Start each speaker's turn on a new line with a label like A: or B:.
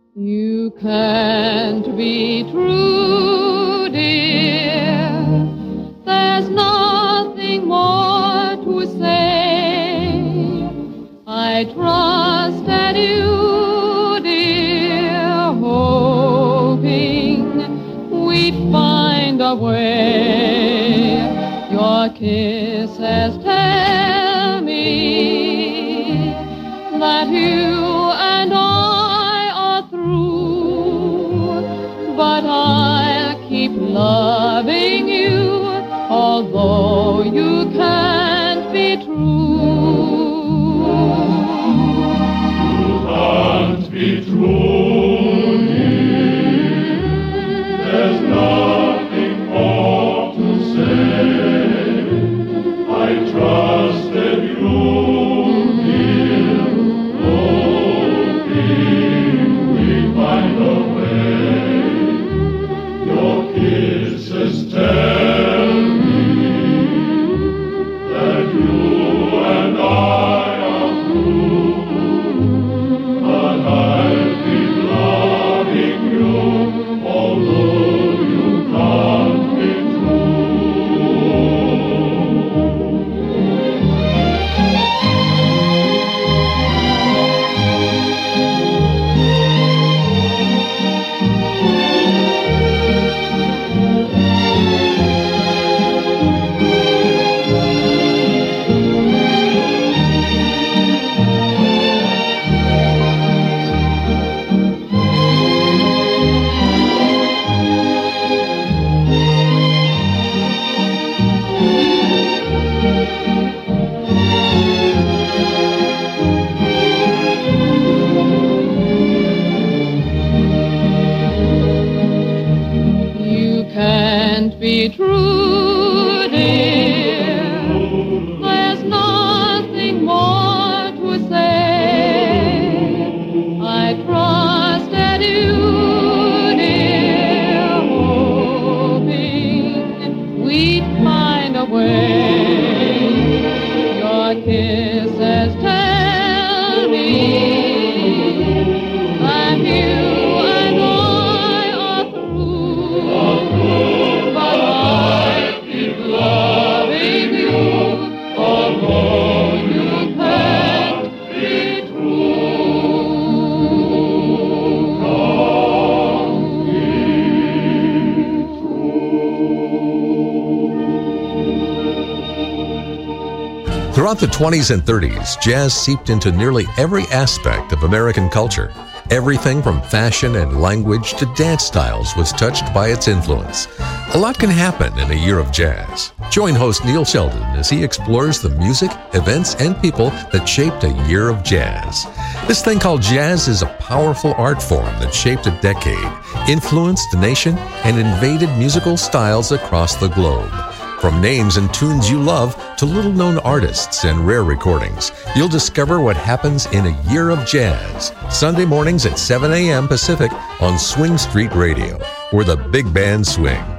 A: You can't be true, dear. There's nothing more to say. I trusted you, dear, hoping we'd find a way. Your kisses tell me that you and I are through, but I'll keep loving you, although you can't be true.
B: You can't be true, dear. There's nothing more to say. I trusted you, dear, hoping we'd find a way. Your kisses tell me that you and I are through, but I'll keep loving you, although you can't be true.
A: You can't be true, dear. There's nothing more to say. I trusted you, dear, hoping we'd find a way. Your kisses tell me that you and I are through, but I keep loving you, although you can't be
C: Throughout the 20s and 30s, jazz seeped into nearly every aspect of American culture. Everything from fashion and language to dance styles was touched by its influence. A lot can happen in a year of jazz. Join host Neil Sheldon as he explores the music, events, and people that shaped a year of jazz. This thing called jazz is a powerful art form that shaped a decade, influenced the nation, and invaded musical styles across the globe. From names and tunes you love to little-known artists and rare recordings, you'll discover what happens in a year of jazz. Sunday mornings at 7 a.m. Pacific on Swing Street Radio, where the big band swing.